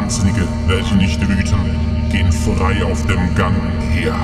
Wahnsinnige, welche nicht wüten, gehen frei auf dem Gang her.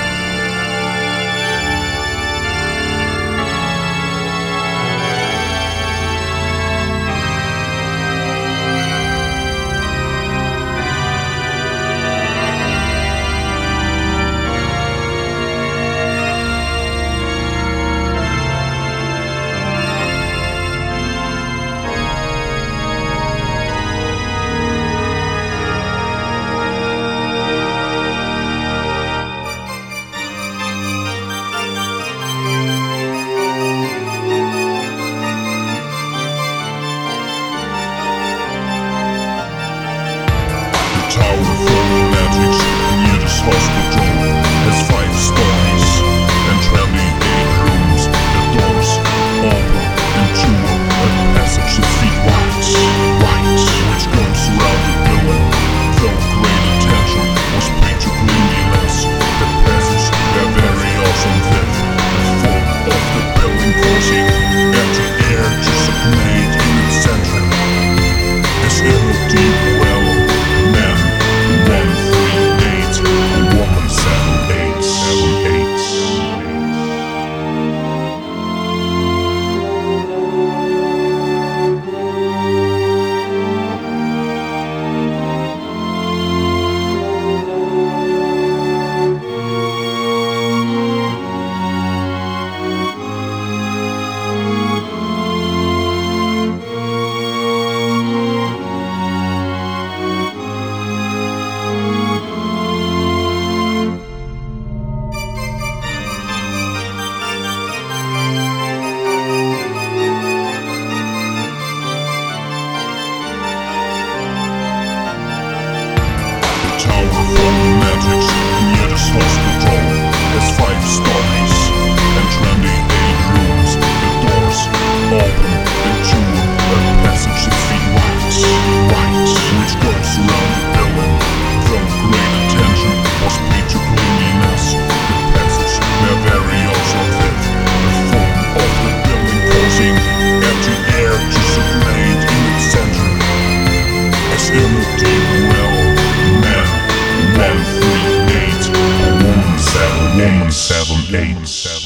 Tower from Matrix near this hospital has 5 stories and 28 rooms. The doors open into a passage 6 feet wide, which goes around the building. Though great attention was paid to cleanliness, the passage were very often lit. The form of the building causing empty air to circulate in its center. As in a deep well. Tower from Matrix near this hospital has 5 stories and 28 rooms. The doors open into a passage 6 feet wide, which goes around the building. Though great attention was paid to cleanliness, the passage were very also lit. The form of the building causing empty air to circulate in its center. As in a deep well. 138, a woman 7'8".